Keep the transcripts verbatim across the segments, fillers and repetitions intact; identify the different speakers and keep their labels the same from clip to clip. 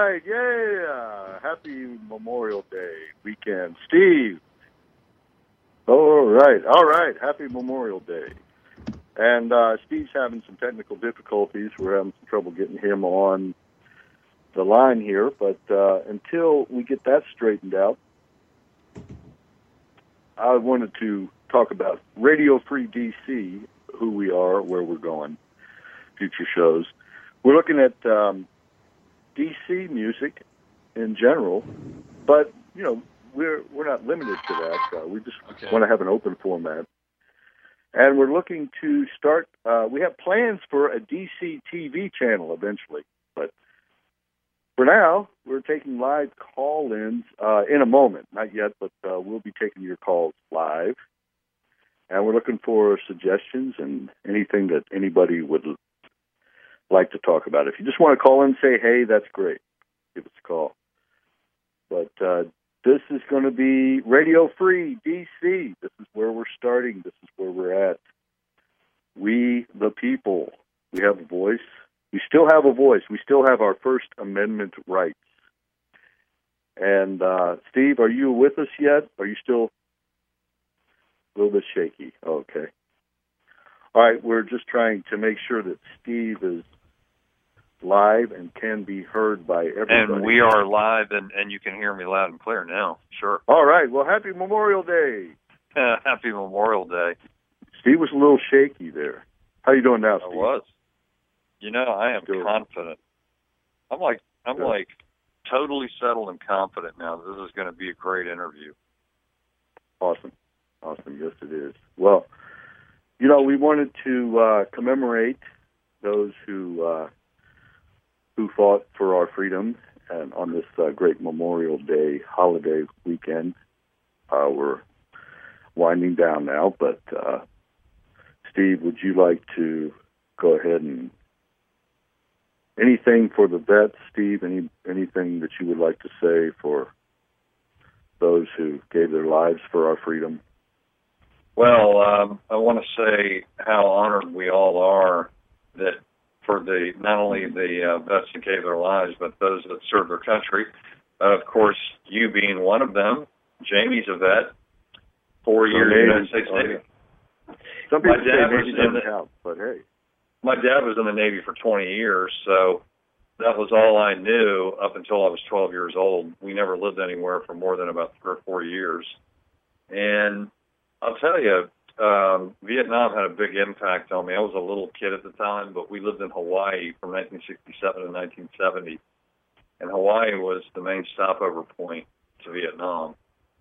Speaker 1: right, yeah. Happy Memorial Day weekend. Steve. All right, all right. Happy Memorial Day. And uh, Steve's having some technical difficulties. We're having some trouble getting him on the line here. But uh, until we get that straightened out, I wanted to talk about Radio Free D C, who we are, where we're going, future shows. We're looking at um, D C music in general, but, you know, we're we're not limited to that. Uh, we just okay. want to have an open format. And we're looking to start, uh, we have plans for a D C T V channel eventually. But for now, we're taking live call-ins uh, in a moment. Not yet, but uh, we'll be taking your calls live. And we're looking for suggestions and anything that anybody would like to talk about. If you just want to call in and say, hey, that's great. Give us a call. But uh, this is going to be Radio Free D C. This is where we're starting. This is where we're at. We, the people, we have a voice. We still have a voice. We still have our First Amendment rights. And, uh, Steve, are you with us yet? Are you still a little bit shaky? Okay. All right, we're just trying to make sure that Steve is live and can be heard by everybody.
Speaker 2: And we are live, and, and you can hear me loud and clear now. Sure.
Speaker 1: All right. Well, happy Memorial Day.
Speaker 2: Happy Memorial Day.
Speaker 1: Steve was a little shaky there. How you doing now, Steve?
Speaker 2: I was. You know, I am Good. confident. I'm like, I'm Good. like totally settled and confident now. This is going to be a great interview.
Speaker 1: Awesome. Awesome. Yes, it is. Well, you know, we wanted to uh, commemorate those who uh, who fought for our freedom, and on this uh, great Memorial Day holiday weekend. Uh, we're winding down now, but uh, Steve, would you like to go ahead and anything for the vets, Steve? Any anything that you would like to say for those who gave their lives for our freedom?
Speaker 2: Well, um, I want to say how honored we all are that for the not only the uh, vets that gave their lives, but those that served their country. Uh, of course, you being one of them. Jamie's a vet, four so years in the United States
Speaker 1: oh,
Speaker 2: Navy.
Speaker 1: Yeah. Some people
Speaker 2: my
Speaker 1: say
Speaker 2: dad
Speaker 1: Navy
Speaker 2: was
Speaker 1: doesn't
Speaker 2: the,
Speaker 1: count, but hey.
Speaker 2: My dad was in the Navy for twenty years, so that was all I knew up until I was twelve years old. We never lived anywhere for more than about three or four years. And I'll tell you, um, Vietnam had a big impact on me. I was a little kid at the time, but we lived in Hawaii from nineteen sixty-seven to nineteen seventy. And Hawaii was the main stopover point to Vietnam.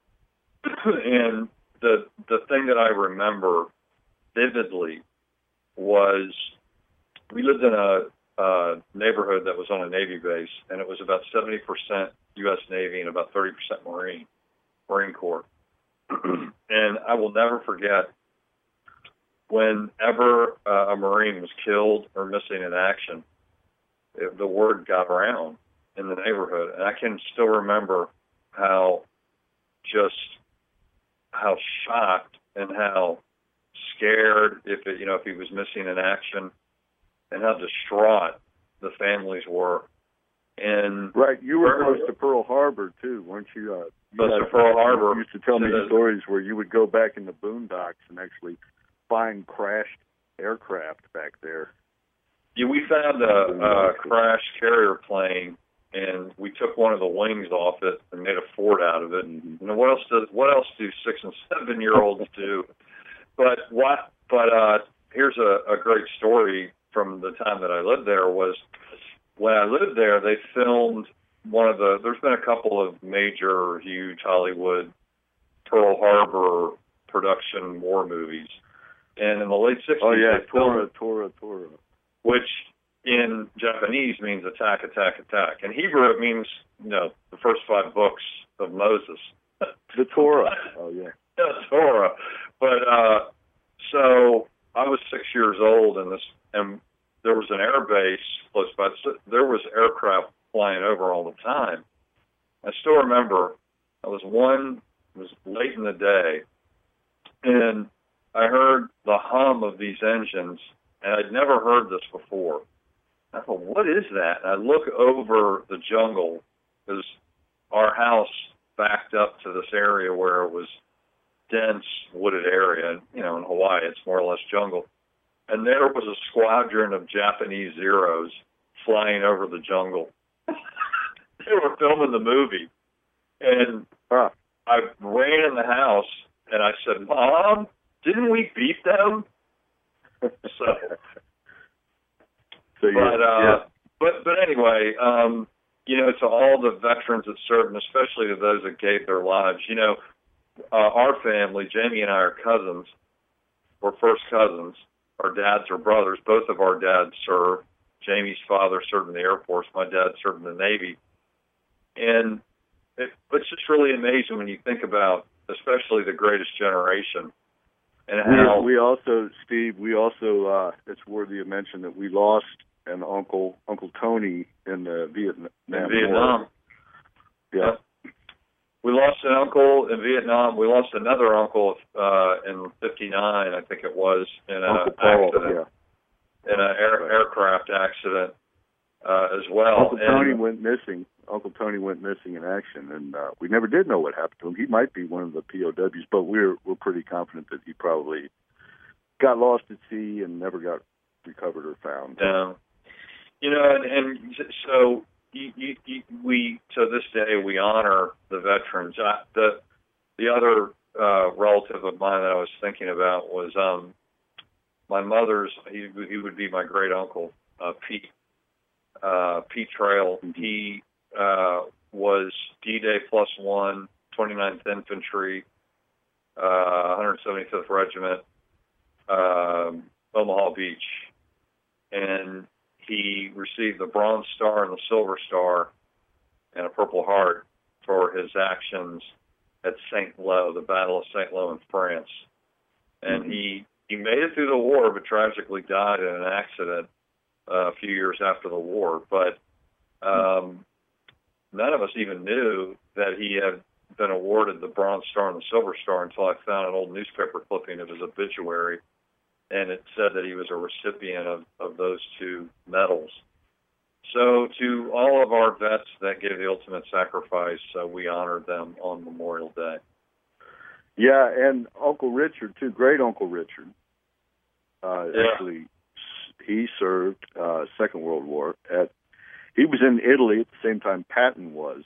Speaker 2: And the the thing that I remember vividly was we lived in a uh, neighborhood that was on a Navy base, and it was about seventy percent U S Navy and about thirty percent Marine, Marine Corps. And I will never forget whenever uh, a Marine was killed or missing in action, it, the word got around in the neighborhood. And I can still remember how just how shocked and how scared if it, you know, if he was missing in action, and how distraught the families were. And
Speaker 1: right, you were close to Pearl Harbor too, weren't you? Uh, you
Speaker 2: close to Pearl Harbor.
Speaker 1: You used to tell me stories where you would go back in the boondocks and actually find crashed aircraft back there.
Speaker 2: Yeah, we found a, a crashed carrier plane, and we took one of the wings off it and made a fort out of it. Mm-hmm. You know, what else does what else do six and seven year olds do? But what? But uh, here's a, a great story from the time that I lived there. Was when I lived there, they filmed one of the. There's been a couple of major, huge Hollywood Pearl Harbor production war movies, and in the late sixties,
Speaker 1: oh yeah,
Speaker 2: they filmed,
Speaker 1: Tora, Tora, Tora,
Speaker 2: which in Japanese means attack, attack, attack. In Hebrew, it means you know the first five books of Moses.
Speaker 1: The Torah. Oh yeah.
Speaker 2: The Torah. But uh, so I was six years old, and this, and there was an air base close by. So there was aircraft flying over all the time. I still remember. I was one. It was late in the day, and I heard the hum of these engines, and I'd never heard this before. I thought, what is that? And I look over the jungle because our house backed up to this area where it was dense wooded area. And, you know, in Hawaii, it's more or less jungle. And there was a squadron of Japanese Zeros flying over the jungle. They were filming the movie. And
Speaker 1: huh.
Speaker 2: I ran in the house and I said, Mom, didn't we beat them? So,
Speaker 1: so
Speaker 2: but, uh,
Speaker 1: yeah.
Speaker 2: but, but anyway, um, you know, to all the veterans that served, and especially to those that gave their lives, you know, uh, our family, Jamie and I are cousins. We're first cousins. Our dads are brothers. Both of our dads served. Jamie's father served in the Air Force. My dad served in the Navy. And it, it's just really amazing when you think about, especially the greatest generation. And how
Speaker 1: we, we also, Steve, we also, uh, it's worthy of mention that we lost an uncle, Uncle Tony, in the Vietnam
Speaker 2: in Vietnam.
Speaker 1: Yeah.
Speaker 2: yeah. We lost an uncle in Vietnam. We lost another uncle uh, in fifty-nine, I think it was, in an accident,
Speaker 1: yeah.
Speaker 2: in an air,
Speaker 1: right.
Speaker 2: aircraft accident uh, as well.
Speaker 1: Uncle Tony
Speaker 2: and,
Speaker 1: went missing. Uncle Tony went missing in action, and uh, we never did know what happened to him. He might be one of the P O Ws, but we're we're pretty confident that he probably got lost at sea and never got recovered or found.
Speaker 2: Yeah. You know, and, and so you, you, you, we, to this day, we honor the veterans. I, the the other uh, relative of mine that I was thinking about was um, my mother's. He, he would be my great uncle, uh, Pete uh, Pete Trail. He uh, was D-Day plus one, twenty-ninth Infantry, uh, one hundred seventy-fifth Regiment, um, Omaha Beach, and he received the Bronze Star and the Silver Star and a Purple Heart for his actions at Saint-Lô, the Battle of Saint-Lô in France. And mm-hmm. he, he made it through the war, but tragically died in an accident uh, a few years after the war. But um, none of us even knew that he had been awarded the Bronze Star and the Silver Star until I found an old newspaper clipping of his obituary. And it said that he was a recipient of, of those two medals. So to all of our vets that gave the ultimate sacrifice, uh, we honored them on Memorial Day.
Speaker 1: Yeah, and Uncle Richard, too, great Uncle Richard. Uh,
Speaker 2: yeah.
Speaker 1: Actually, he served uh, Second World War. At He was in Italy at the same time Patton was.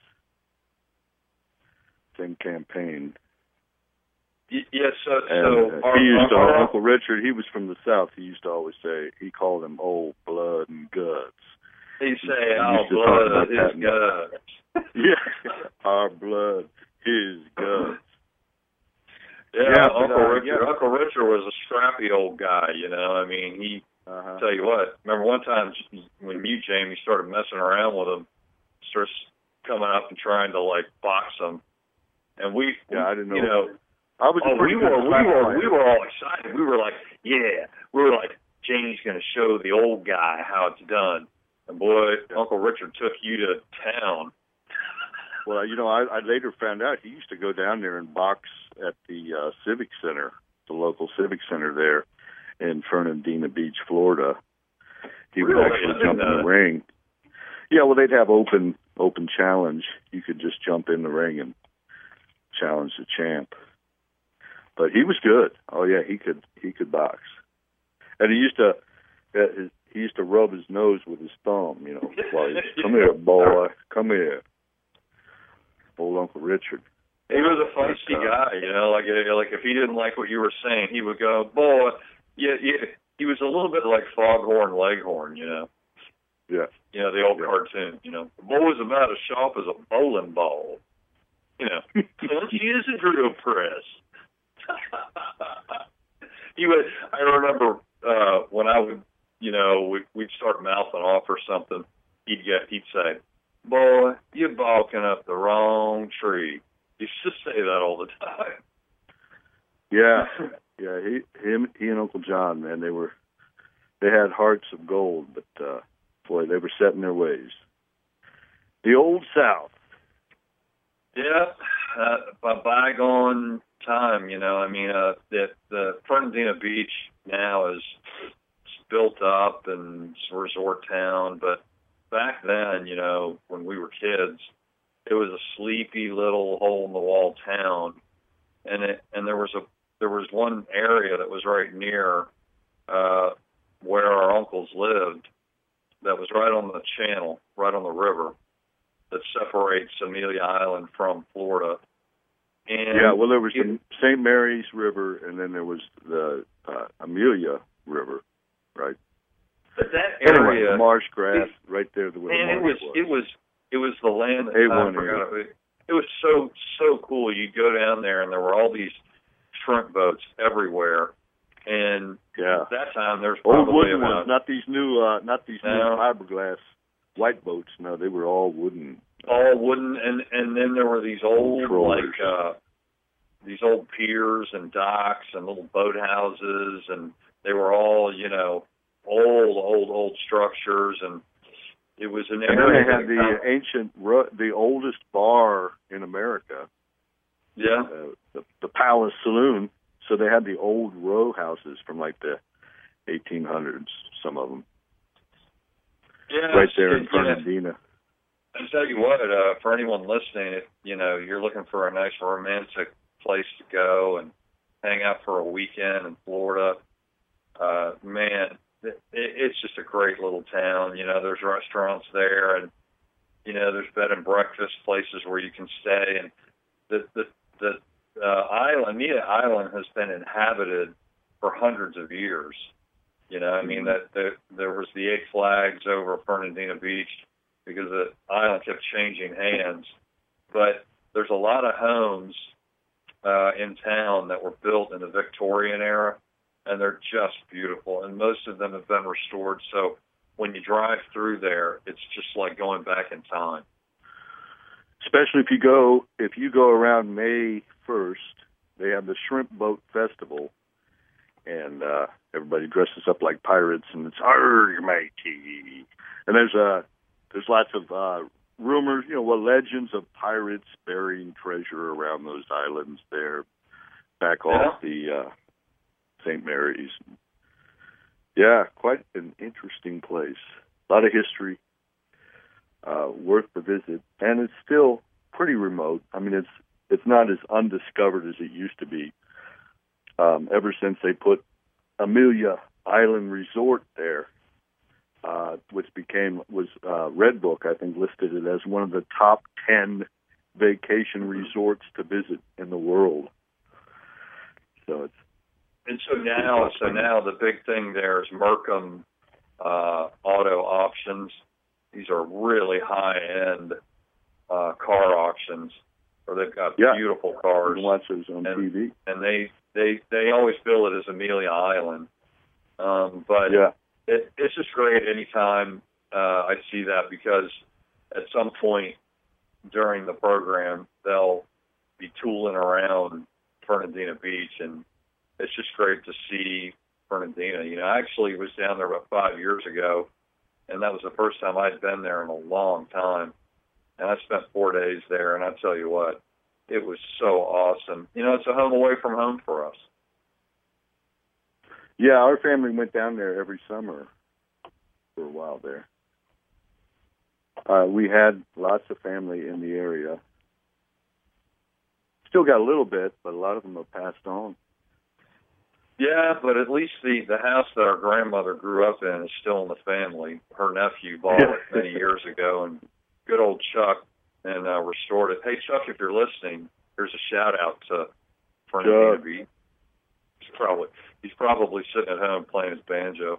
Speaker 1: Same campaign.
Speaker 2: Yes, so,
Speaker 1: and,
Speaker 2: so
Speaker 1: uh,
Speaker 2: our,
Speaker 1: he used to,
Speaker 2: our,
Speaker 1: Uncle Richard, he was from the South. He used to always say, he called them old blood and guts.
Speaker 2: He'd say, our blood, his guts.
Speaker 1: Yeah, our blood, his guts.
Speaker 2: Yeah,
Speaker 1: yeah
Speaker 2: Uncle
Speaker 1: but, uh,
Speaker 2: Richard.
Speaker 1: Yeah.
Speaker 2: Uncle Richard was a scrappy old guy, you know. I mean, he,
Speaker 1: uh-huh.
Speaker 2: tell you what, remember one time when you, Jamie, started messing around with him, starts coming up and trying to, like, box him. And we,
Speaker 1: yeah,
Speaker 2: we
Speaker 1: I didn't know.
Speaker 2: you know,
Speaker 1: I was
Speaker 2: oh, we
Speaker 1: good
Speaker 2: were, we were,
Speaker 1: player.
Speaker 2: we were all excited. We were like, yeah, we were like, Jamie's going to show the old guy how it's done. And boy, yeah. Uncle Richard took you to town.
Speaker 1: Well, you know, I, I later found out he used to go down there and box at the uh, Civic Center, the local Civic Center there in Fernandina Beach, Florida. He would
Speaker 2: really?
Speaker 1: actually jump in the ring. Yeah, well, they'd have open open challenge. You could just jump in the ring and challenge the champ. But he was good. Oh yeah, he could he could box, and he used to uh, he used to rub his nose with his thumb. You know, while he, come here, boy, come here. Old Uncle Richard.
Speaker 2: He was a feisty uh, guy, you know. Like like if he didn't like what you were saying, he would go, boy. Yeah, yeah. He was a little bit like Foghorn Leghorn, you know.
Speaker 1: Yeah.
Speaker 2: You know, the old
Speaker 1: yeah.
Speaker 2: cartoon. You know, the boy's about as sharp as a bowling ball. You know, punch is a drill press. he would. I remember uh, when I would, you know, we, we'd start mouthing off or something. He'd get, he'd say, "Boy, you're barking up the wrong tree." He used to say that all the time.
Speaker 1: Yeah, yeah. He, him, he and Uncle John, man, they were, they had hearts of gold, but uh, boy, they were set in their ways. The old South.
Speaker 2: Yeah, uh, by bygone time, you know. I mean, uh, the the Fernandina Beach now is built up and it's a resort town. But back then, you know, when we were kids, it was a sleepy little hole-in-the-wall town, and it and there was a there was one area that was right near uh, where our uncles lived, that was right on the channel, right on the river, that separates Amelia Island from Florida. And
Speaker 1: yeah, well, there was
Speaker 2: it,
Speaker 1: the Saint Mary's River, and then there was the uh, Amelia River, right?
Speaker 2: But that area,
Speaker 1: anyway, the marsh grass
Speaker 2: it,
Speaker 1: right there, the where
Speaker 2: and
Speaker 1: the
Speaker 2: it
Speaker 1: marsh
Speaker 2: was,
Speaker 1: was.
Speaker 2: it was it was the land that
Speaker 1: A
Speaker 2: I
Speaker 1: one
Speaker 2: forgot. It, it was so so cool. You'd go down there, and there were all these shrimp boats everywhere. And
Speaker 1: yeah,
Speaker 2: at that time, there's
Speaker 1: old
Speaker 2: probably
Speaker 1: wooden
Speaker 2: about,
Speaker 1: ones, not these new, uh, not these
Speaker 2: no,
Speaker 1: new fiberglass white boats. No, they were all wooden.
Speaker 2: all wooden, and and then there were these old
Speaker 1: Trollers.
Speaker 2: like uh, these old piers and docks and little boathouses, and they were all, you know, old, old, old structures, and it was an
Speaker 1: And
Speaker 2: area.
Speaker 1: then they had the
Speaker 2: kind of,
Speaker 1: ancient, the oldest bar in America.
Speaker 2: yeah,
Speaker 1: uh, the, the Palace Saloon. So they had the old row houses from like the eighteen hundreds, some of them,
Speaker 2: yeah,
Speaker 1: right there in
Speaker 2: it, you know,
Speaker 1: Fernandina.
Speaker 2: I tell you what, uh, for anyone listening, if you know you're looking for a nice romantic place to go and hang out for a weekend in Florida, uh, man, it, it's just a great little town. You know, there's restaurants there, and you know, there's bed and breakfast places where you can stay, and the the the uh, island, Amelia Island, has been inhabited for hundreds of years. You know, I mean that there, there was the eight flags over Fernandina Beach because the island kept changing hands, but there's a lot of homes uh, in town that were built in the Victorian era, and they're just beautiful, and most of them have been restored. So when you drive through there, it's just like going back in time.
Speaker 1: Especially if you go if you go around May first, they have the Shrimp Boat Festival, and uh, everybody dresses up like pirates, and it's "Arr, matey!" And there's a there's lots of uh, rumors, you know, well, legends of pirates burying treasure around those islands there, back
Speaker 2: Yeah.
Speaker 1: off the uh, Saint Mary's. Yeah, quite an interesting place. A lot of history, uh, worth the visit, and it's still pretty remote. I mean, it's it's not as undiscovered as it used to be. Um, ever since they put Amelia Island Resort there, uh, which became was uh, Red Book, I think, listed it as one of the top ten vacation resorts to visit in the world. So it's
Speaker 2: And so now, so now the big thing there is Mercom uh, Auto Auctions. These are really high-end uh, car auctions, where they've got
Speaker 1: yeah.
Speaker 2: beautiful
Speaker 1: You
Speaker 2: cars.
Speaker 1: can watch those on
Speaker 2: and,
Speaker 1: T V.
Speaker 2: And they, they, they always bill it as Amelia Island. Um, but
Speaker 1: Yeah.
Speaker 2: it, it's just great anytime uh, I see that, because at some point during the program, they'll be tooling around Fernandina Beach, and it's just great to see Fernandina. You know, I actually was down there about five years ago, and that was the first time I'd been there in a long time. And I spent four days there, and I tell you what, it was so awesome. You know, it's a home away from home for us.
Speaker 1: Yeah, our family went down there every summer for a while there. Uh, we had lots of family in the area. Still got a little bit, but a lot of them have passed on.
Speaker 2: Yeah, but at least the, the house that our grandmother grew up in is still in the family. Her nephew bought it many years ago, and good old Chuck and uh, restored it. Hey, Chuck, if you're listening, here's a shout-out to Fernandina Beach. He's probably, he's probably sitting at home playing his banjo.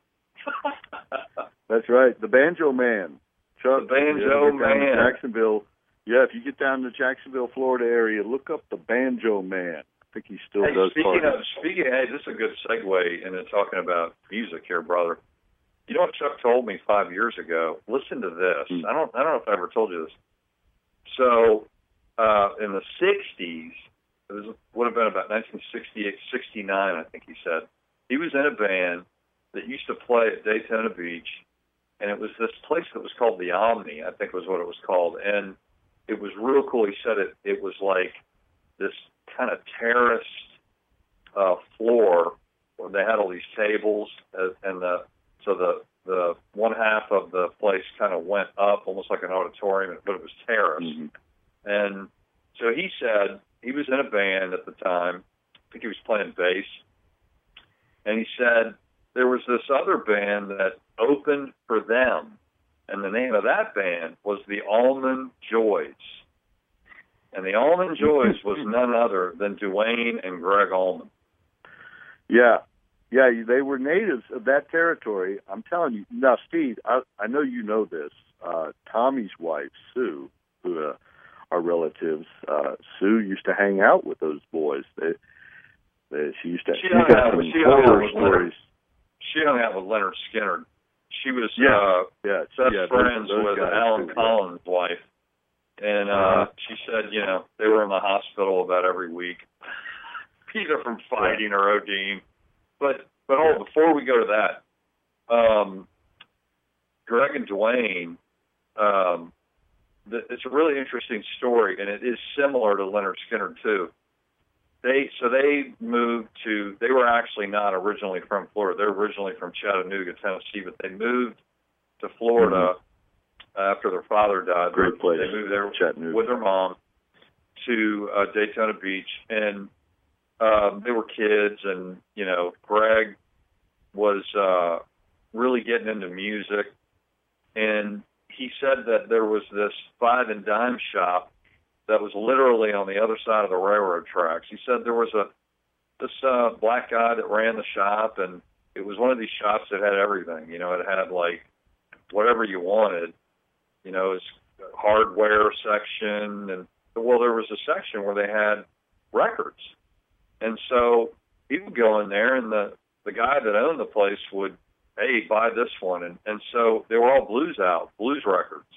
Speaker 1: That's right, the Banjo Man. Chuck,
Speaker 2: The Banjo Man.
Speaker 1: Jacksonville. Yeah, if you get down to the Jacksonville, Florida area, look up the Banjo Man. I think he still
Speaker 2: hey,
Speaker 1: does
Speaker 2: speaking
Speaker 1: parties.
Speaker 2: of, speaking, hey, this is a good segue into talking about music here, brother. You know what Chuck told me five years ago? Listen to this.
Speaker 1: Hmm.
Speaker 2: I don't, I don't know if I ever told you this. So, uh, in the sixties, it was, would have been about nineteen sixty-eight, sixty-nine, I think he said. He was in a band that used to play at Daytona Beach, and it was this place that was called the Omni, I think was what it was called. And it was real cool. He said it, it was like this kind of terraced uh, floor they had all these tables, uh, and the so the the one half of the place kind of went up, almost like an auditorium, but it was terrace.
Speaker 1: Mm-hmm.
Speaker 2: And so he said he was in a band at the time. I think he was playing bass. And he said there was this other band that opened for them, and the name of that band was the Allman Joys. And the Allman Joys was none other than Duane and Greg Allman.
Speaker 1: Yeah. Yeah, they were natives of that territory. I'm telling you. Now, Steve, I, I know you know this. Uh, Tommy's wife, Sue, who uh, are relatives, uh, Sue used to hang out with those boys. They, they, she used to.
Speaker 2: She hung out with, she hung out with Leonard. She hung out with Leonard Skinner. She was
Speaker 1: yeah,
Speaker 2: uh,
Speaker 1: yeah,
Speaker 2: best
Speaker 1: yeah,
Speaker 2: friends
Speaker 1: those, those
Speaker 2: with Alan
Speaker 1: too,
Speaker 2: Collins' yeah. wife. And uh, uh-huh. she said, you know, they were in the hospital about every week, either from fighting yeah. or ODing. But but oh, before we go to that, um, Greg and Duane, um, the, it's a really interesting story, and it is similar to Leonard Skinner too. They so they moved to. They were actually not originally from Florida. They're originally from Chattanooga, Tennessee, but they moved to Florida mm-hmm. after their father died.
Speaker 1: Great place.
Speaker 2: They moved there
Speaker 1: Chattanooga.
Speaker 2: with their mom to uh, Daytona Beach, and Um, they were kids, and, you know, Greg was uh, really getting into music, and he said that there was this five and dime shop that was literally on the other side of the railroad tracks. He said there was a this uh, black guy that ran the shop, and it was one of these shops that had everything. You know, it had, like, whatever you wanted. You know, it was a hardware section, and, well, there was a section where they had records. And so he would go in there, and the, the guy that owned the place would, hey, buy this one. And, and so they were all blues out, blues records.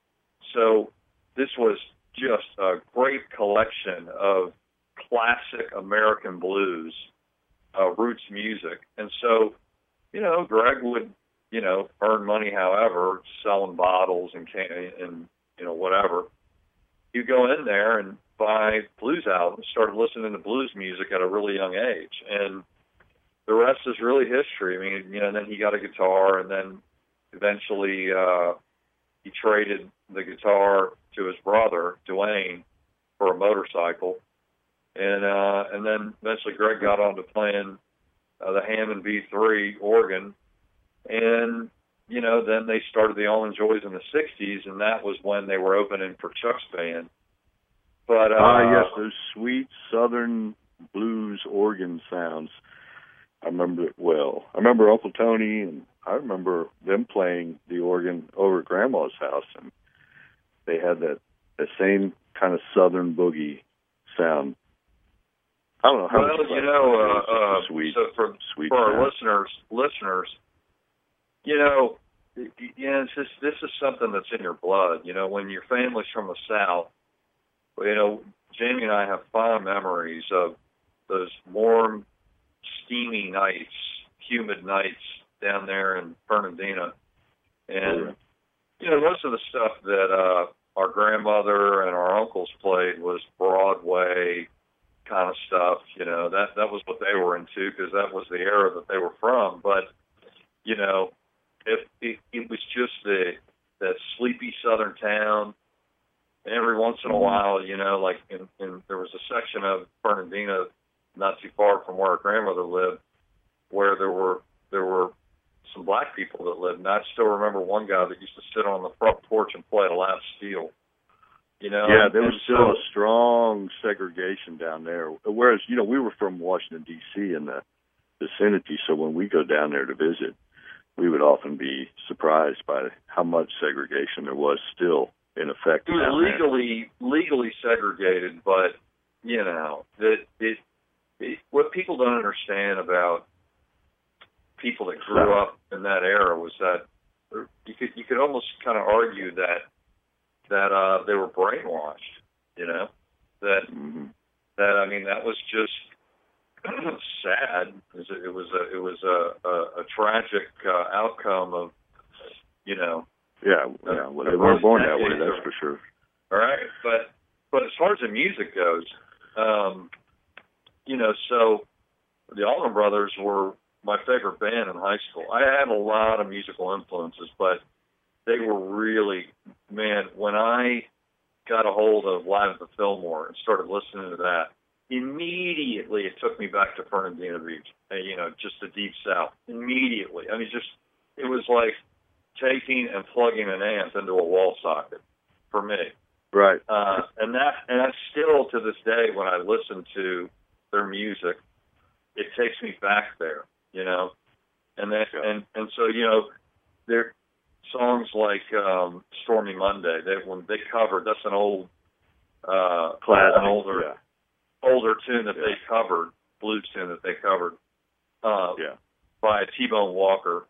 Speaker 2: So this was just a great collection of classic American blues, uh, roots music. And so, you know, Greg would, you know, earn money however, selling bottles and, can- and you know, whatever. He'd go in there and buy blues albums, started listening to blues music at a really young age. And the rest is really history. I mean, you know, and then he got a guitar, and then eventually uh, he traded the guitar to his brother, Duane, for a motorcycle. And uh, and then eventually Greg got on to playing uh, the Hammond B three organ. And, you know, then they started the Allman Joys in the sixties, and that was when they were opening for Chuck's band. But uh,
Speaker 1: ah, yes, those sweet Southern blues organ sounds. I remember it well. I remember Uncle Tony, and I remember them playing the organ over at Grandma's house, and they had that, that same kind of Southern boogie sound. I don't know how.
Speaker 2: Well, you know, uh, uh,
Speaker 1: sweet,
Speaker 2: so for
Speaker 1: sweet
Speaker 2: for our
Speaker 1: sound.
Speaker 2: listeners, listeners, you know, you know, it's just, this is something that's in your blood. You know, when your family's from the South. You know, Jamie and I have fond memories of those warm, steamy nights, humid nights down there in Fernandina. And, you know, most of the stuff that uh, our grandmother and our uncles played was Broadway kind of stuff. You know, that, that was what they were into because that was the era that they were from. But, you know, if it, it was just the that sleepy southern town. And every once in a while, you know, like in, in, there was a section of Fernandina not too far from where our grandmother lived, where there were there were some black people that lived. And I still remember one guy that used to sit on the front porch and play a lap steel. You know,
Speaker 1: yeah, there was
Speaker 2: and
Speaker 1: still
Speaker 2: so,
Speaker 1: a strong segregation down there. Whereas, you know, we were from Washington D C in the vicinity, so when we go down there to visit, we would often be surprised by how much segregation there was still in effect.
Speaker 2: It was legally legally segregated, but you know that it, it. What people don't understand about people that grew up in that era was that you could you could almost kind of argue that that uh, they were brainwashed. You know that
Speaker 1: mm-hmm.
Speaker 2: that I mean that was just sad. It was a it was a a, a tragic uh, outcome of you know.
Speaker 1: Yeah, yeah. Well, they weren't born that way, that's for sure.
Speaker 2: All right, but but as far as the music goes, um, you know, so the Allman Brothers were my favorite band in high school. I had a lot of musical influences, but they were really, man, when I got a hold of Live at the Fillmore and started listening to that, immediately it took me back to Fernandina Beach, you know, just the Deep South. Immediately. I mean, just, it was like taking and plugging an amp into a wall socket for me.
Speaker 1: Right.
Speaker 2: Uh, and that, and I still, to this day, when I listen to their music, it takes me back there, you know? And that, yeah. and, and so, you know, there, songs like um, Stormy Monday, they when they covered, that's an old, uh,
Speaker 1: Classic,
Speaker 2: an older,
Speaker 1: yeah.
Speaker 2: older tune that
Speaker 1: yeah.
Speaker 2: they covered, blues tune that they covered, uh,
Speaker 1: yeah.
Speaker 2: by T-Bone Walker,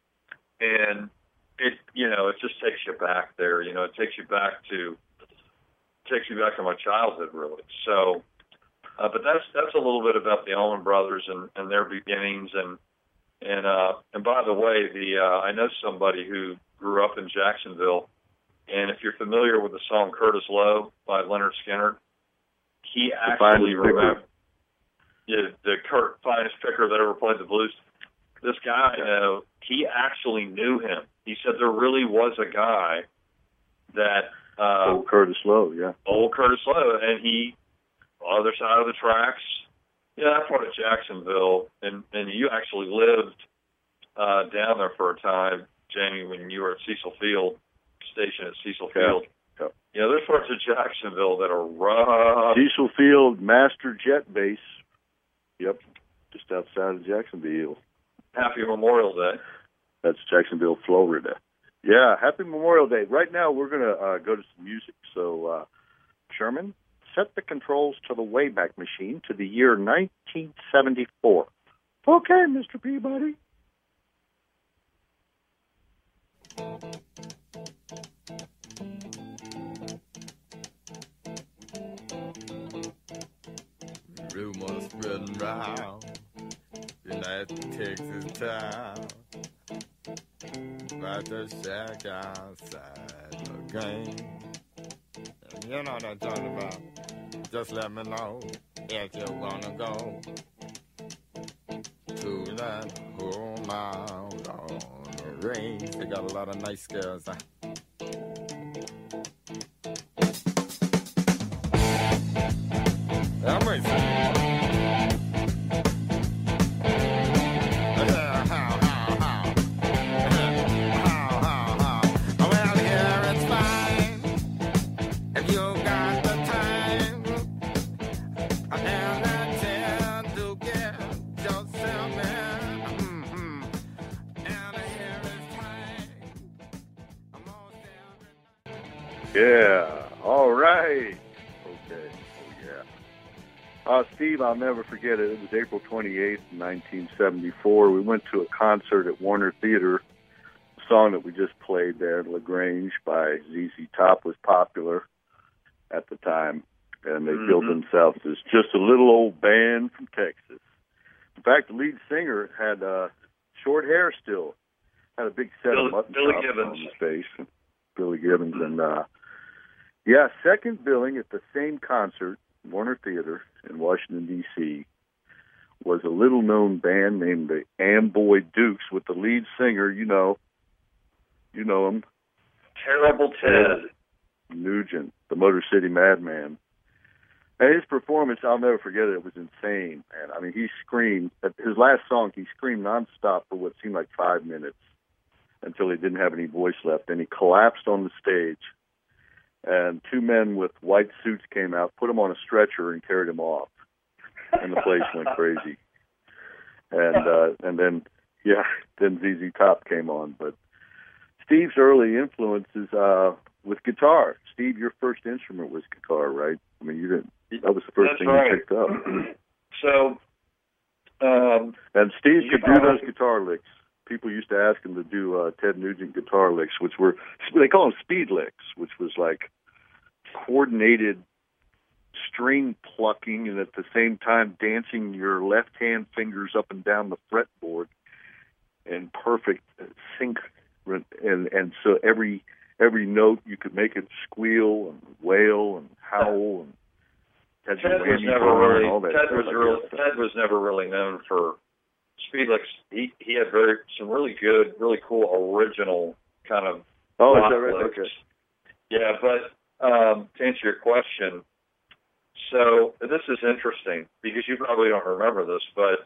Speaker 2: and it, you know, it just takes you back there. You know, it takes you back to, takes you back to my childhood, really. So, uh, but that's that's a little bit about the Allman Brothers and, and their beginnings, and and uh, and by the way, the uh, I know somebody who grew up in Jacksonville, and if you're familiar with the song Curtis Lowe by Leonard Skinner, he actually remembered yeah, the Kurt, finest picker that ever played the blues. This guy, you know, he actually knew him. He said there really was a guy that uh,
Speaker 1: old Curtis Lowe, yeah,
Speaker 2: old Curtis Lowe, and he, other side of the tracks, yeah, that part of Jacksonville, and and you actually lived uh, down there for a time, Jamie, when you were at Cecil Field, station at Cecil Field.
Speaker 1: Yeah.
Speaker 2: You know, there's parts of Jacksonville that are rough.
Speaker 1: Cecil Field, Master Jet Base. Yep, just outside of Jacksonville.
Speaker 2: Happy Memorial Day.
Speaker 1: That's Jacksonville, Florida. Yeah, happy Memorial Day. Right now, we're going to uh, go to some music. So, uh, Sherman, set the controls to the Wayback Machine to the year nineteen seventy-four. Okay, Mister Peabody.
Speaker 3: Rumors spreading round United Texas town about the shack outside the game. And you know what I'm talking about. Just let me know if you wanna go to that whole mile on the range. They got a lot of nice girls. Huh? I'm racing.
Speaker 1: Yeah, all right. Okay, oh yeah. Uh, Steve, I'll never forget it. It was April twenty-eighth, nineteen seventy-four. We went to a concert at Warner Theater. The song that we just played there, LaGrange by Z Z Top, was popular at the time. And they mm-hmm. billed themselves as just a little old band from Texas. In fact, the lead singer had uh, short hair still. Had a big set
Speaker 2: Bill,
Speaker 1: of mutton
Speaker 2: Billy
Speaker 1: chops
Speaker 2: Gibbons.
Speaker 1: on his face. Billy Gibbons. And, uh, yeah, second billing at the same concert, Warner Theater in Washington, D C, was a little-known band named the Amboy Dukes with the lead singer, you know, you know him.
Speaker 2: Terrible Ted.
Speaker 1: Nugent, the Motor City Madman. And his performance, I'll never forget it, it was insane, man. I mean, he screamed, at his last song, he screamed nonstop for what seemed like five minutes until he didn't have any voice left. And he collapsed on the stage, and two men with white suits came out, put him on a stretcher, and carried him off. And the place went crazy. And uh, and then, yeah, then Z Z Top came on. But Steve's early influences uh, with guitar. Steve, your first instrument was guitar, right? I mean, you didn't. That was the first
Speaker 2: That's
Speaker 1: thing
Speaker 2: right.
Speaker 1: you picked up.
Speaker 2: So, um,
Speaker 1: and Steve could do
Speaker 2: know,
Speaker 1: those guitar licks. People used to ask him to do uh, Ted Nugent guitar licks, which were, they call them speed licks, which was like coordinated string plucking and at the same time dancing your left hand fingers up and down the fretboard in perfect sync. And, and so every every note you could make it squeal and wail and howl and Ted,
Speaker 2: Ted was never really Ted was really Ted was never really known for Speedlix. He he had very some really good, really cool original kind of
Speaker 1: oh,
Speaker 2: rock
Speaker 1: is that right?
Speaker 2: licks.
Speaker 1: Okay.
Speaker 2: Yeah, but um, to answer your question, so this is interesting because you probably don't remember this,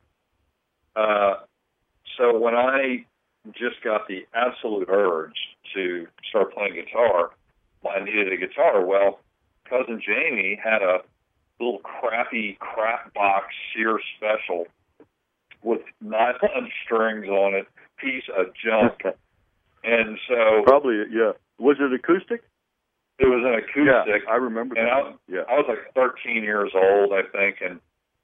Speaker 2: but uh, so when I just got the absolute urge to start playing guitar, I needed a guitar. Well, cousin Jamie had a little crappy crap box Sears Special with nylon strings on it, piece of junk. And so
Speaker 1: probably, yeah. Was it acoustic?
Speaker 2: It was an acoustic.
Speaker 1: Yeah, I remember
Speaker 2: and
Speaker 1: that.
Speaker 2: I,
Speaker 1: yeah.
Speaker 2: I was like thirteen years old, I think, and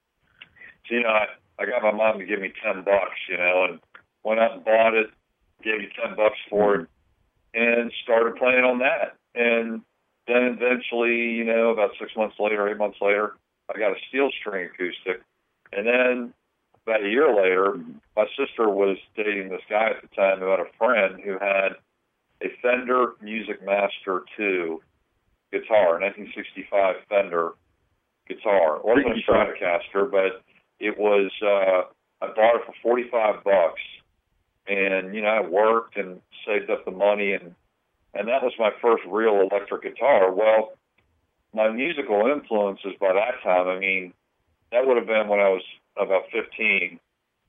Speaker 2: so, you know, I, I got my mom to give me ten bucks, you know, and went out and bought it, gave me ten bucks for it, and started playing on that. And then eventually, you know, about six months later, eight months later, I got a steel string acoustic. And then about a year later, my sister was dating this guy at the time who had a friend who had a Fender Music Master two guitar, nineteen sixty-five Fender guitar. It wasn't a Stratocaster, but it was, uh, I bought it for forty-five bucks. And, you know, I worked and saved up the money, and and that was my first real electric guitar. Well, my musical influences by that time, I mean, that would have been when I was about fifteen.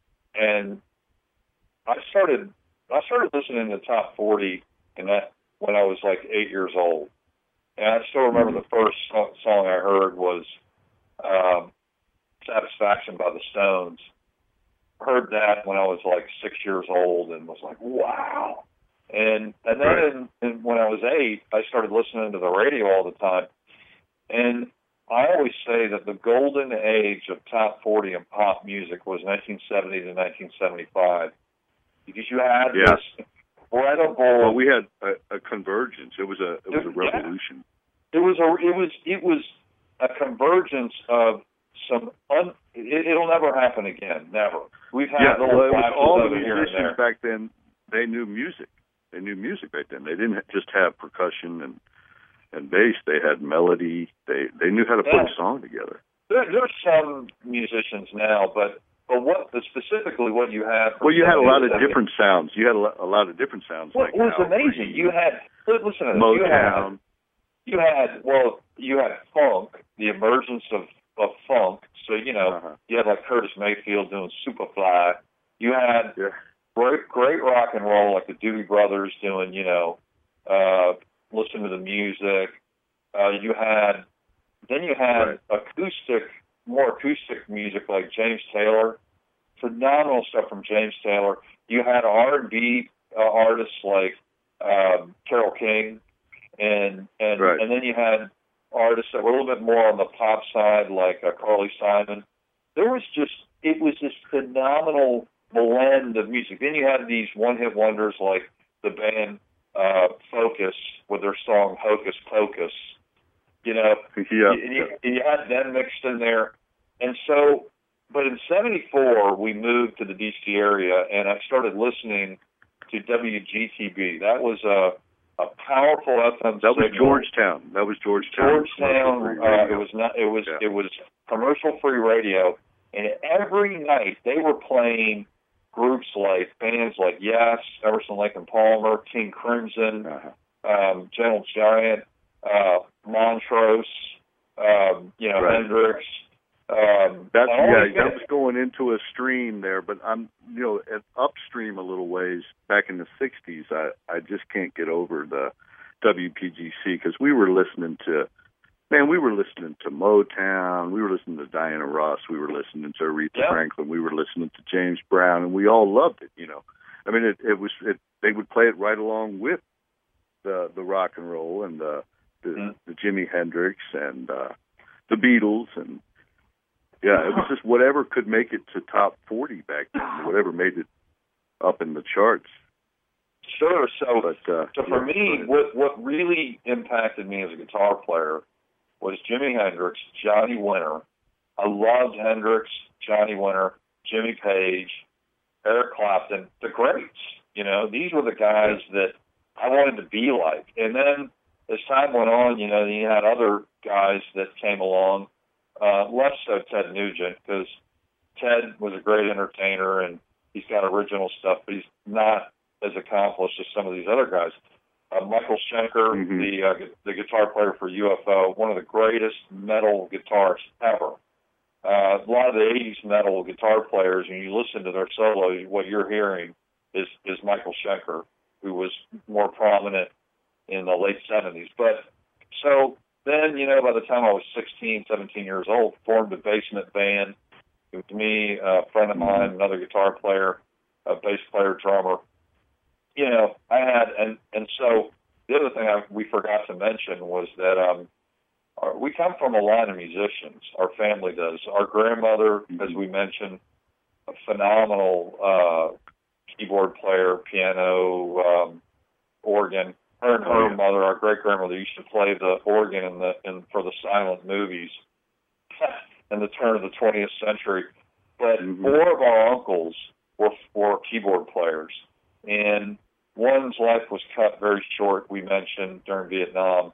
Speaker 2: And I started I started listening to top forty and that when I was like eight years old. And I still remember the first so- song I heard was um, Satisfaction by the Stones. Heard that when I was like six years old and was like, wow. And and then
Speaker 1: right.
Speaker 2: in, in, when I was eight, I started listening to the radio all the time. And I always say that the golden age of top forty and pop music was nineteen seventy to nineteen seventy-five. Because you had
Speaker 1: yeah.
Speaker 2: this incredible...
Speaker 1: Well, we had a, a convergence. It was a it was a revolution.
Speaker 2: Yeah. It was a it was it was a convergence of some un, it, it'll never happen again. Never. We've had
Speaker 1: yeah,
Speaker 2: little
Speaker 1: well, it was all the
Speaker 2: here and there.
Speaker 1: musicians back then. They knew music. They knew music back then. They didn't just have percussion and, and bass. They had melody. They they knew how to
Speaker 2: yeah.
Speaker 1: put a song together.
Speaker 2: There, there's some musicians now, but but what specifically what you had?
Speaker 1: Well, you had a lot of different sounds. You had a lot, a lot of different sounds.
Speaker 2: Well,
Speaker 1: like
Speaker 2: it was
Speaker 1: Al
Speaker 2: amazing.
Speaker 1: Green,
Speaker 2: You had listen to this.
Speaker 1: Motown.
Speaker 2: You had, you had well, you had funk, the emergence of, of funk. So you know,
Speaker 1: uh-huh.
Speaker 2: you had like Curtis Mayfield doing Superfly. You had
Speaker 1: yeah.
Speaker 2: great great rock and roll like the Doobie Brothers doing, you know, uh, listen to the music. Uh, you had then you had
Speaker 1: right.
Speaker 2: acoustic, more acoustic music like James Taylor. Phenomenal stuff from James Taylor. You had R and B uh, artists like um, Carole King, and and
Speaker 1: right.
Speaker 2: and then you had artists that were a little bit more on the pop side like uh, Carly Simon. There was just it was this phenomenal blend of music. Then you had these one-hit wonders like the band uh, Focus with their song Hocus Pocus. You know,
Speaker 1: yeah.
Speaker 2: and you, and you had them mixed in there, and so. But in seventy-four, we moved to the D C area, and I started listening to W G T B. That was a, a powerful F M
Speaker 1: That was
Speaker 2: signal.
Speaker 1: Georgetown. That was Georgetown.
Speaker 2: Georgetown. Uh, it was not. It was.
Speaker 1: Yeah.
Speaker 2: It was commercial-free radio, and every night they were playing groups like bands like Yes, Emerson, Lake and Palmer, King Crimson,
Speaker 1: uh-huh.
Speaker 2: um, Gentle Giant, uh, Montrose, um, you know,
Speaker 1: right.
Speaker 2: Hendrix. Um,
Speaker 1: That's yeah,
Speaker 2: been,
Speaker 1: that was going into a stream there, but I'm you know at upstream a little ways back in the sixties. I I just can't get over the W P G C because we were listening to man, we were listening to Motown, we were listening to Diana Ross, we were listening to Aretha
Speaker 2: yeah.
Speaker 1: Franklin, we were listening to James Brown, and we all loved it. You know, I mean it, it was it, they would play it right along with the the rock and roll and the the, mm. the Jimi Hendrix and uh, the Beatles and. Yeah, it was just whatever could make it to top forty back then, whatever made it up in the charts.
Speaker 2: Sure. So,
Speaker 1: but, uh,
Speaker 2: so for
Speaker 1: yeah,
Speaker 2: me, what what really impacted me as a guitar player was Jimi Hendrix, Johnny Winter. I loved Hendrix, Johnny Winter, Jimmy Page, Eric Clapton, the greats. You know, these were the guys that I wanted to be like. And then as time went on, you know, you had other guys that came along. Uh, less so Ted Nugent, because Ted was a great entertainer and he's got original stuff, but he's not as accomplished as some of these other guys. Uh, Michael Schenker,
Speaker 1: Mm-hmm.
Speaker 2: the uh, the guitar player for U F O, one of the greatest metal guitarists ever. Uh, a lot of the eighties metal guitar players, and you listen to their solos, what you're hearing is, is Michael Schenker, who was more prominent in the late seventies. But so then, you know, by the time I was sixteen, seventeen years old, formed a basement band with me, a friend of mine, another guitar player, a bass player, drummer. You know, I had, and, and so the other thing I, we forgot to mention was that um, our, we come from a line of musicians. Our family does. Our grandmother, as we mentioned, a phenomenal uh, keyboard player, piano, um, organ. Her and her mother, our great grandmother, used to play the organ in the in for the silent movies in the turn of the twentieth century. But
Speaker 1: Mm-hmm.
Speaker 2: four of our uncles were were keyboard players, and one's life was cut very short. We mentioned during Vietnam.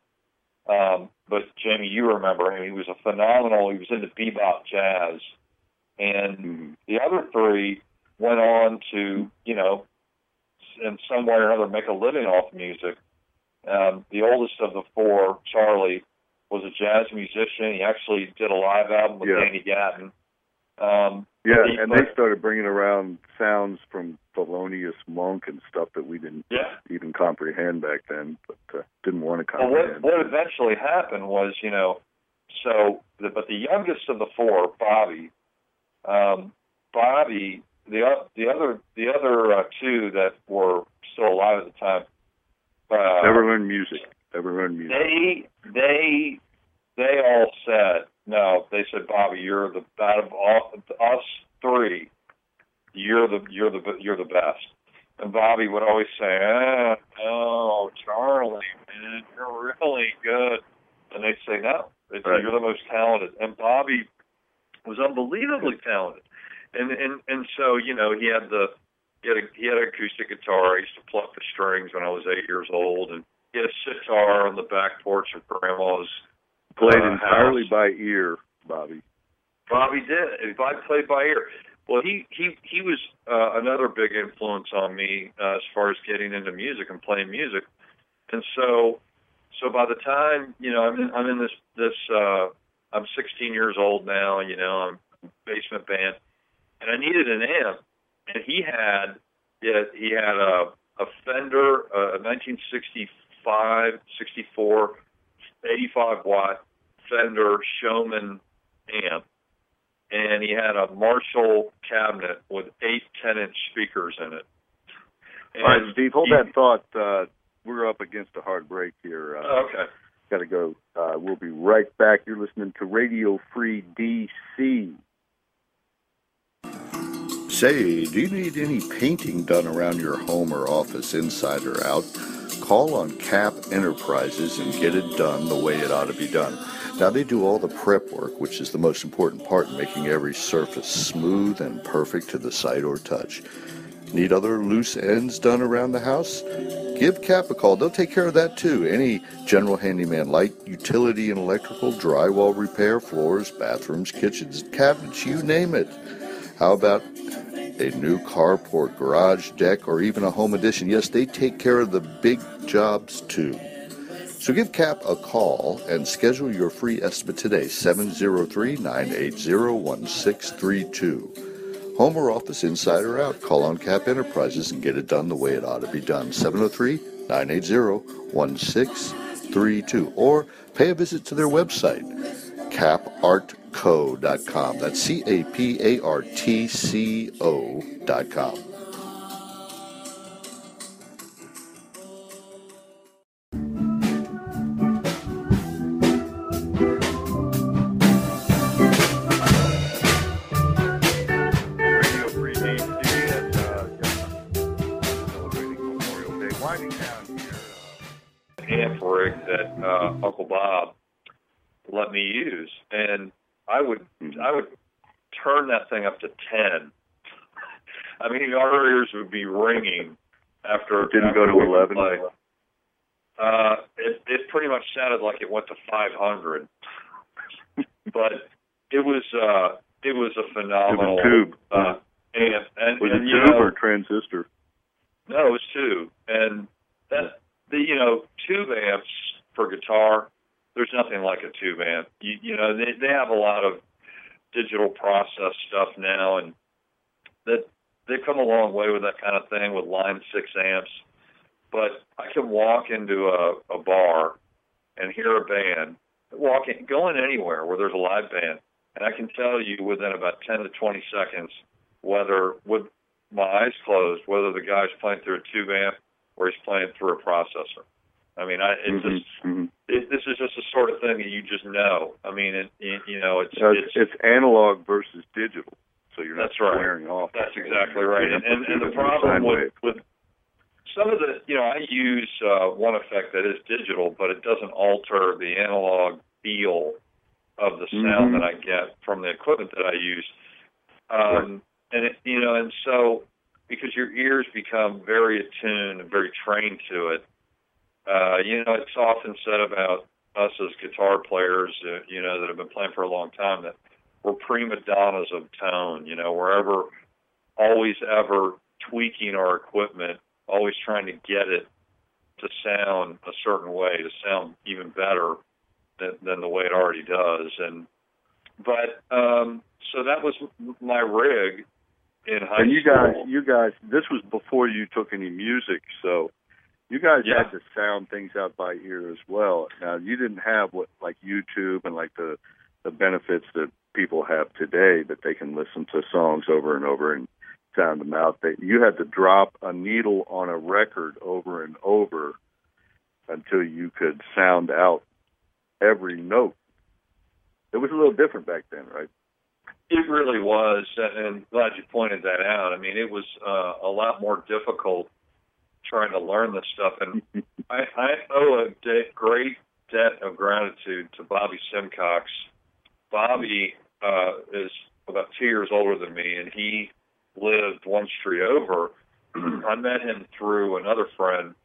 Speaker 2: Um, but Jamie, you remember him. He was a phenomenal. He was into bebop jazz, and
Speaker 1: Mm-hmm.
Speaker 2: the other three went on to, you know, in some way or another, make a living off music. Um, the oldest of the four, Charlie, was a jazz musician. He actually did a live album with
Speaker 1: Yeah.
Speaker 2: Danny Gatton. Um,
Speaker 1: Yeah,
Speaker 2: he,
Speaker 1: and
Speaker 2: but,
Speaker 1: they started bringing around sounds from Thelonious Monk and stuff that we didn't
Speaker 2: yeah.
Speaker 1: even comprehend back then, but uh, didn't want to
Speaker 2: Well,
Speaker 1: comprehend.
Speaker 2: what, what eventually happened was, you know, so, the, but the youngest of the four, Bobby, um, Bobby, the uh, the other the other uh, two that were still alive at the time, uh,
Speaker 1: Never learned music. Never learned music.
Speaker 2: They they they all said no. They said, Bobby, you're the out of all, us three, you're the you're the you're the best. And Bobby would always say, ah, "Oh, Charlie, man, you're really good." And they'd say, "No, it's,
Speaker 1: Right.
Speaker 2: you're the most talented." And Bobby was unbelievably talented. And and and so, you know, he had the he had a, he had an acoustic guitar. I used to pluck the strings when I was eight years old, and he had a sitar on the back porch of Grandma's.
Speaker 1: Played
Speaker 2: uh,
Speaker 1: entirely
Speaker 2: house.
Speaker 1: by ear, Bobby.
Speaker 2: Bobby did. I played by ear. Well, he he he was uh, another big influence on me uh, as far as getting into music and playing music. And so, so by the time, you know, I'm in, I'm in this this uh, I'm sixteen years old now. You know, I'm basement band, and I needed an amp, and he had yeah, he had a a Fender, a nineteen sixty-five, sixty-four, eighty-five watt Fender Showman amp. And he had a Marshall cabinet with eight ten-inch speakers in it. And
Speaker 1: All right, Steve, hold
Speaker 2: he,
Speaker 1: that thought. Uh, we're up against a hard break here. Uh,
Speaker 2: okay.
Speaker 1: Got to go. Uh, we'll be right back. You're listening to Radio Free D C.
Speaker 4: Say, do you need any painting done around your home or office, inside or out? Call on Cap Enterprises and get it done the way it ought to be done. Now, they do all the prep work, which is the most important part in making every surface smooth and perfect to the sight or touch. Need other loose ends done around the house? Give Cap a call. They'll take care of that, too. Any general handyman, light, utility, and electrical, drywall repair, floors, bathrooms, kitchens, cabinets, you name it. How about a new carport, garage, deck, or even a home addition? Yes, they take care of the big jobs, too. So give Cap a call and schedule your free estimate today, seven oh three, nine eight zero, one six three two. Home or office, inside or out, call on Cap Enterprises and get it done the way it ought to be done, seven oh three, nine eight zero, one six three two. Or pay a visit to their website, cap art co dot com. That's C A P A R T C O dot com.
Speaker 1: Radio Free D C and uh, celebrating Memorial Day. Winding down here.
Speaker 2: amp rig that uh, Uncle Bob let me use, and I would I would turn that thing up to ten. I mean, our ears would be ringing after.
Speaker 1: It didn't
Speaker 2: after
Speaker 1: go to
Speaker 2: we would
Speaker 1: eleven?
Speaker 2: play. Uh, it it pretty much sounded like it went to five hundred, but it was uh, it was a phenomenal
Speaker 1: it was tube.
Speaker 2: Uh, amp. And,
Speaker 1: was
Speaker 2: and,
Speaker 1: it
Speaker 2: you
Speaker 1: tube
Speaker 2: know,
Speaker 1: or transistor?
Speaker 2: No, it was tube. And that the you know tube amps for guitar, there's nothing like a tube amp. You, you know they they have a lot of digital process stuff now, and that they've come a long way with that kind of thing with line six amps. But I can walk into a, a bar and hear a band, walking, going anywhere where there's a live band, and I can tell you within about ten to twenty seconds whether, with my eyes closed, whether the guy's playing through a tube amp or he's playing through a processor. I mean, I, it's
Speaker 1: mm-hmm,
Speaker 2: just
Speaker 1: mm-hmm.
Speaker 2: It, this is just the sort of thing that you just know. I mean, it, it, you know, it's,
Speaker 1: uh,
Speaker 2: it's
Speaker 1: it's analog versus digital, so you're not
Speaker 2: that's right.
Speaker 1: squaring off.
Speaker 2: That's exactly right. And, and, and the problem with, with some of the, you know, I use uh, one effect that is digital, but it doesn't alter the analog feel of the sound
Speaker 1: mm-hmm.
Speaker 2: that I get from the equipment that I use. Um,
Speaker 1: right.
Speaker 2: And, it, you know, and so because your ears become very attuned and very trained to it, uh, you know, it's often said about us as guitar players, uh, you know, that have been playing for a long time that we're prima donnas of tone, you know, we're ever, always ever tweaking our equipment, always trying to get it to sound a certain way, to sound even better than, than the way it already does. And, but, um, so that was my rig in high
Speaker 1: and you
Speaker 2: school.
Speaker 1: guys, you guys, this was before you took any music, so you guys
Speaker 2: yeah.
Speaker 1: had to sound things out by ear as well. Now, you didn't have what like YouTube and like the the benefits that people have today, that they can listen to songs over and over and sound them out. That you had to drop a needle on a record over and over until you could sound out every note. It was a little different back then, right?
Speaker 2: It really was, and glad you pointed that out. I mean, it was uh, a lot more difficult trying to learn this stuff, and I, I owe a de- great debt of gratitude to Bobby Simcox. Bobby uh, is about two years older than me, and he lived one street over. I met him through another friend,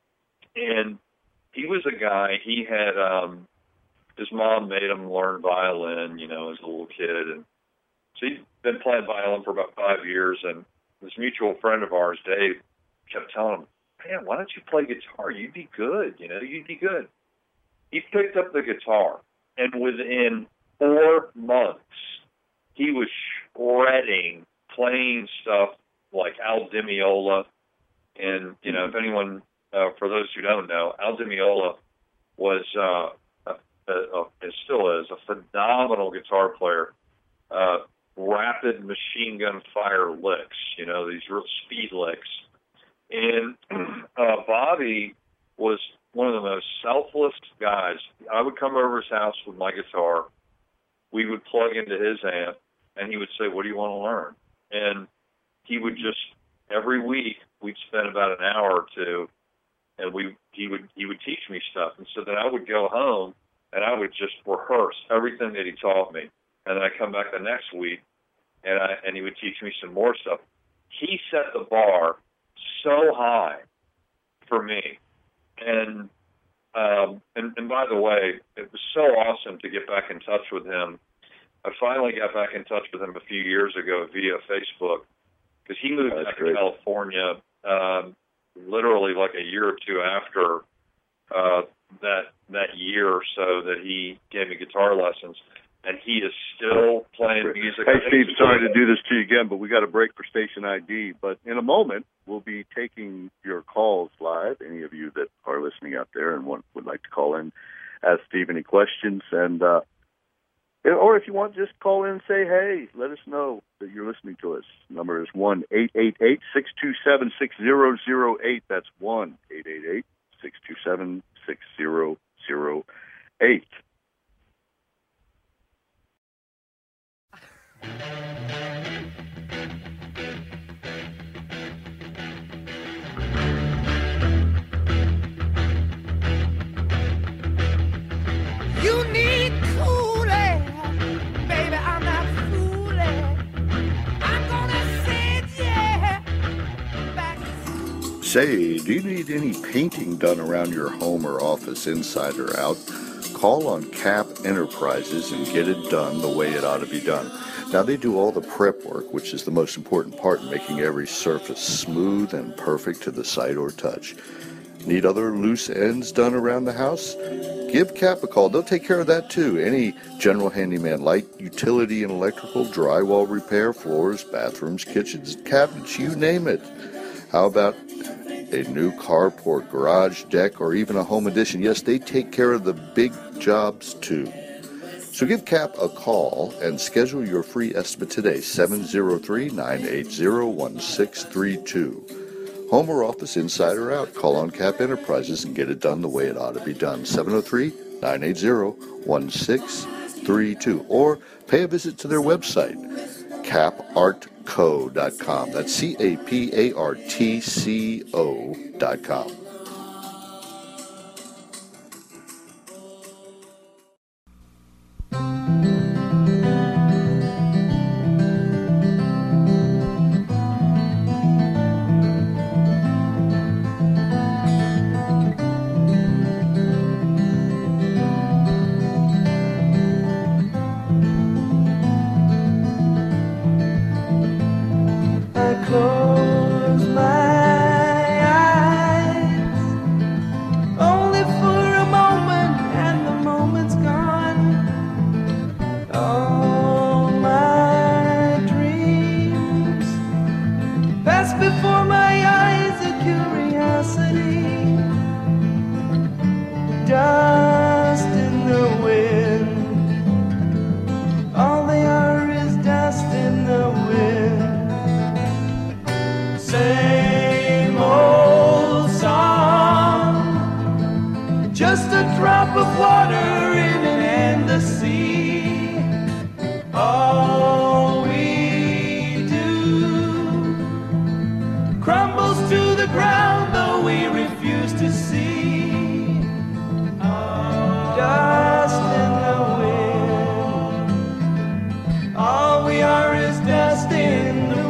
Speaker 2: and he was a guy, he had, um, his mom made him learn violin, you know, as a little kid, and so he'd been playing violin for about five years, and this mutual friend of ours, Dave, kept telling him, man, why don't you play guitar? You'd be good, you know, you'd be good. He picked up the guitar, and within four months, he was shredding, playing stuff like Al Di Meola. And, you know, if anyone, uh, for those who don't know, Al Di Meola was, uh, uh, uh, and still is, a phenomenal guitar player. Uh, rapid machine gun fire licks, you know, these real speed licks. And uh, Bobby was one of the most selfless guys. I would come over his house with my guitar. We would plug into his amp, and he would say, what do you want to learn? And he would just, every week, we'd spend about an hour or two, and we he would he would teach me stuff. And so then I would go home, and I would just rehearse everything that he taught me. And then I'd come back the next week, and I and he would teach me some more stuff. He set the bar so high for me. And, um, and and by the way, it was so awesome to get back in touch with him. I finally got back in touch with him a few years ago via Facebook, because he moved
Speaker 1: That's
Speaker 2: back
Speaker 1: great.
Speaker 2: to California um, literally like a year or two after uh, that that year or so that he gave me guitar lessons. And he is still playing music.
Speaker 1: Hey, Steve, sorry to do this to you again, but we got a break for station I D. But in a moment, we'll be taking your calls live. Any of you that are listening out there and want, would like to call in, ask Steve any questions. And uh, or if you want, just call in and say, hey, let us know that you're listening to us. The number is one eight eight eight, six two seven, six zero zero eight. That's one eight eight eight, six two seven, six zero zero eight.
Speaker 5: You need cooling, baby, I'm not fooling. I'm gonna send you back to...
Speaker 4: Say, do you need any painting done around your home or office, inside or out? call on Cap Enterprises and get it done the way it ought to be done. Now, they do all the prep work, which is the most important part in making every surface smooth and perfect to the sight or touch. Need other loose ends done around the house? Give Cap a call. They'll take care of that too. Any general handyman, light, utility and electrical, drywall repair, floors, bathrooms, kitchens, cabinets, you name it. How about a new carport, garage, deck, or even a home addition? Yes, they take care of the big jobs too. So give Cap a call and schedule your free estimate today, seven oh three, nine eight zero, one six three two. Home or office, inside or out, call on Cap Enterprises and get it done the way it ought to be done, seven oh three, nine eight zero, one six three two. Or pay a visit to their website, cap art co dot com. That's C A P A R T C O dot com.
Speaker 5: Close my eyes, only for a moment, and the moment's gone. All my dreams pass before my eyes, a curiosity, dust in the wind. All they are is dust in the wind. Same old song, just a drop of water in an endless sea. All we do crumbles to the ground, though we refuse to see. Dust in the wind. All we are is dust in the wind.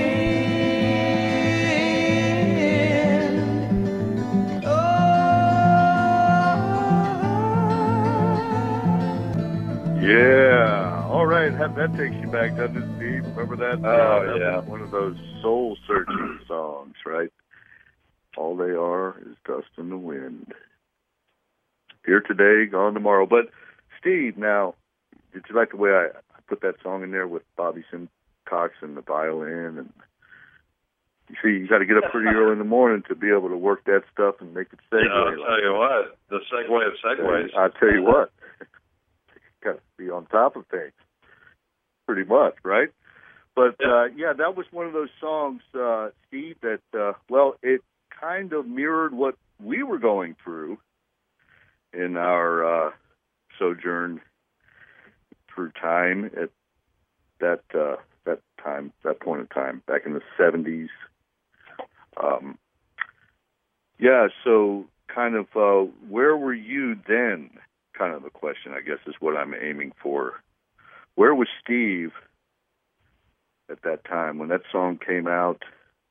Speaker 1: Yeah. All right. That, that takes you back, doesn't it, Steve? Remember that?
Speaker 2: Oh,
Speaker 1: that
Speaker 2: yeah.
Speaker 1: was one of those soul-searching songs, right? All they are is dust in the wind. Here today, gone tomorrow. But, Steve, now, did you like the way I, I put that song in there with Bobby Simcox and the violin? And you see, you got to get up pretty early in the morning to be able to work that stuff and make it segue.
Speaker 2: Yeah, I'll tell you what, the segue of segues.
Speaker 1: I'll tell you what. Got to be on top of things, pretty much, right? But,
Speaker 2: Yeah.
Speaker 1: uh, yeah, that was one of those songs, uh, Steve, that, uh, well, it kind of mirrored what we were going through in our uh, sojourn through time at that uh, that time, that point in time, back in the seventies. Um, yeah, so kind of uh, where were you then? Kind of the question, I guess, is what I'm aiming for. Where was Steve at that time when that song came out?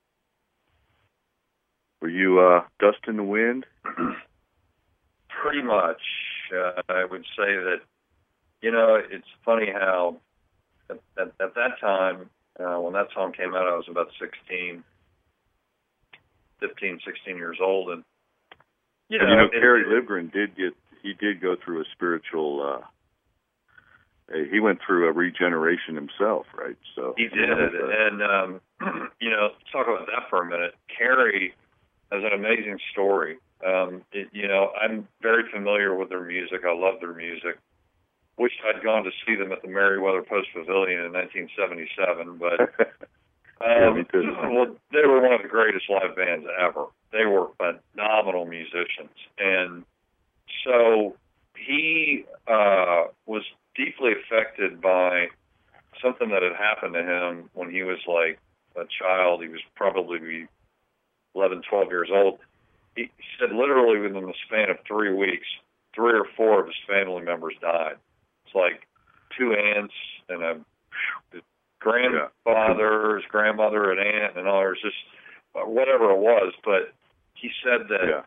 Speaker 1: Were you uh, dust in the wind?
Speaker 2: Pretty much. Uh, I would say that, you know, it's funny how at, at, at that time, uh, when that song came out, I was about sixteen, fifteen, sixteen years old. And, you know,
Speaker 1: and you know
Speaker 2: it,
Speaker 1: Kerry
Speaker 2: it,
Speaker 1: Livgren did get, he did go through a spiritual, uh, he went through a regeneration himself, right? So
Speaker 2: He did. And, um, you know, let's talk about that for a minute. Kerry has an amazing story. Um, it, you know, I'm very familiar with their music. I love their music. Wish I'd gone to see them at the Merriweather Post Pavilion in nineteen seventy-seven, but
Speaker 1: Yeah,
Speaker 2: um,
Speaker 1: me too.
Speaker 2: well, they were one of the greatest live bands ever. They were phenomenal musicians. And so he uh, was deeply affected by something that had happened to him when he was like a child. He was probably eleven, twelve years old. He said literally within the span of three weeks, three or four of his family members died. It's like two aunts and a grandfather, his grandmother, and aunt, and all. There's just whatever it was. But he said that
Speaker 1: Yeah.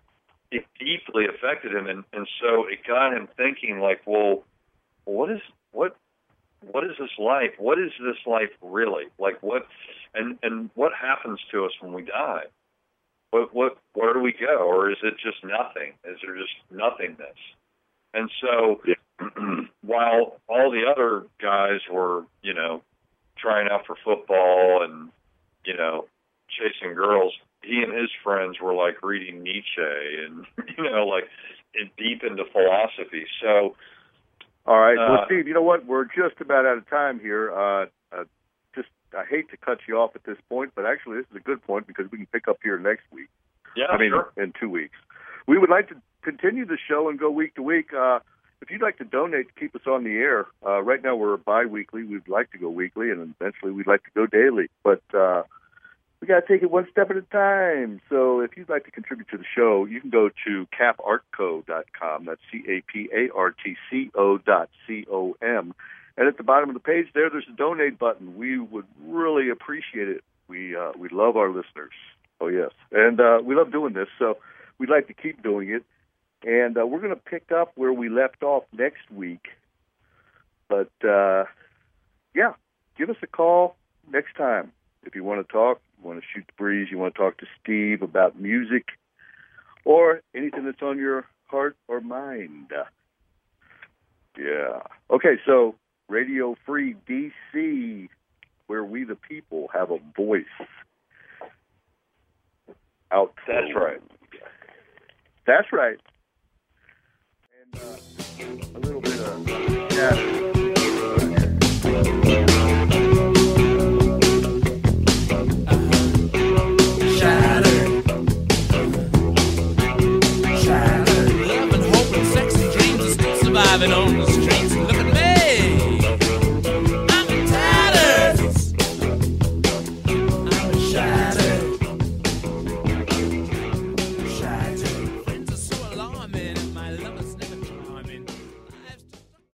Speaker 2: it deeply affected him, and, and so it got him thinking, like, well, what is what what is this life? What is this life really? Like, what and and what happens to us when we die? What what where do we go? Or is it just nothing? Is there just nothingness? And so, yeah. while all the other guys were, you know, trying out for football and, you know, chasing girls, he and his friends were like reading Nietzsche and, you know, like deep into philosophy. So,
Speaker 1: all right.
Speaker 2: Uh,
Speaker 1: well, Steve, you know what? We're just about out of time here. Uh, uh, just, I hate to cut you off at this point, but actually this is a good point because we can pick up here next week.
Speaker 2: Yeah,
Speaker 1: I mean,
Speaker 2: sure.
Speaker 1: in two weeks. We would like to continue the show and go week to week. Uh, if you'd like to donate to keep us on the air, uh, right now we're bi-weekly. We'd like to go weekly, and eventually we'd like to go daily. But uh, we got to take it one step at a time. So if you'd like to contribute to the show, you can go to cap art co dot com. That's C A P A R T C O dot C O M. And at the bottom of the page there, there's a donate button. We would really appreciate it. We uh, we love our listeners. Oh, yes. And uh, we love doing this, so we'd like to keep doing it. And uh, we're going to pick up where we left off next week. But, uh, yeah, give us a call next time. If you want to talk, you want to shoot the breeze, you want to talk to Steve about music or anything that's on your heart or mind. Yeah. Okay, so Radio Free D C, where we the people have a voice. Out.
Speaker 2: That's right.
Speaker 1: That's right. And uh, a little bit of chatter.
Speaker 6: Surviving on the streets, look at me.